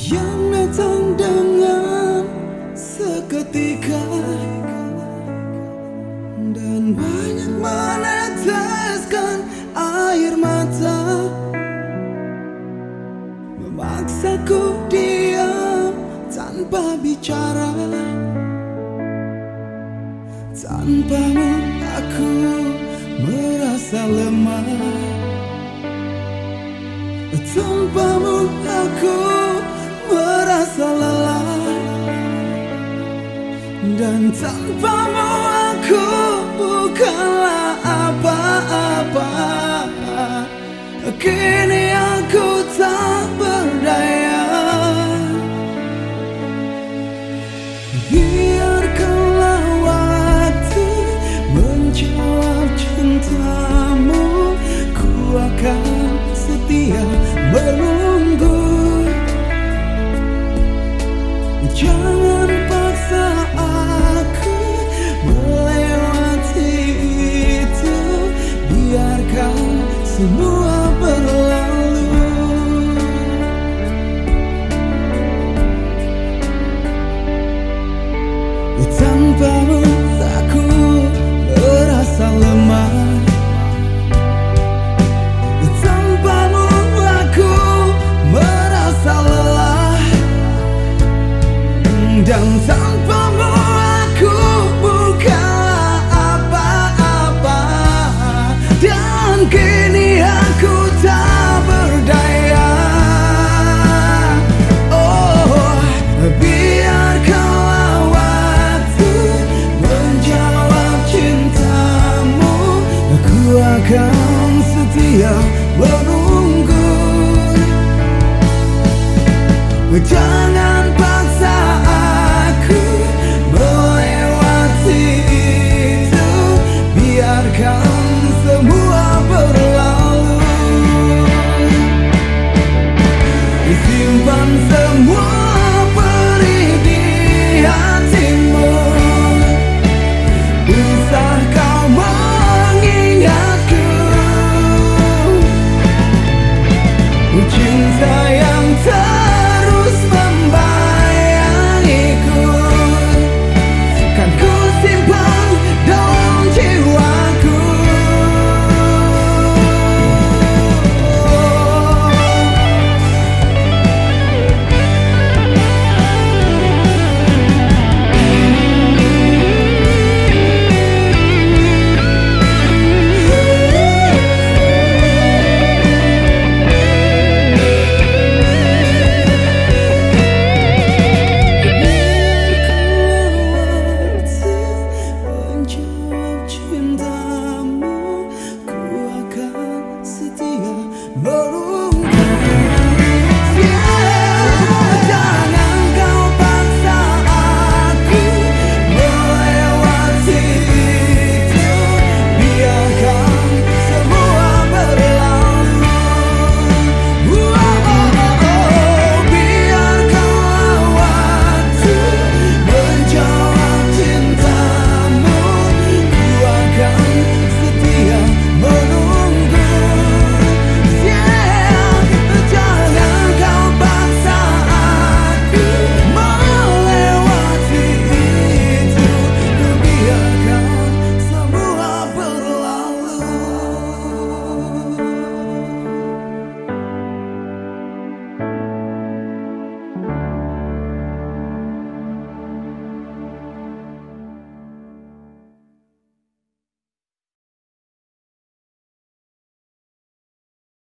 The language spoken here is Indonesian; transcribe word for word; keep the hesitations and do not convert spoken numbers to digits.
yang datang dengan seketika dan banyak meneteskan air mata, memaksaku diam tanpa bicara. Tanpamu aku merasa lemah, tanpamu aku merasa lelah, dan tanpamu aku bukanlah apa-apa. Kini aku tak berdaya. Biarkanlah waktu menjawab cintamu, ku akan setia menunggu. Jangan paksa aku melewati itu, biarkan semua berlalu. Tanpamu aku merasa lemah, tanpamu aku merasa lelah, dan tanpamu aku bukanlah apa-apa. Dan kini aku tak berdaya. Oh, biarkanlah waktu menjawab cintamu, aku akan setia menunggu. Jangan paksa aku melewati itu, biarkan semua berlalu. Simpan semua perih di hatimu, bisa kau mengingatku cinta yang tak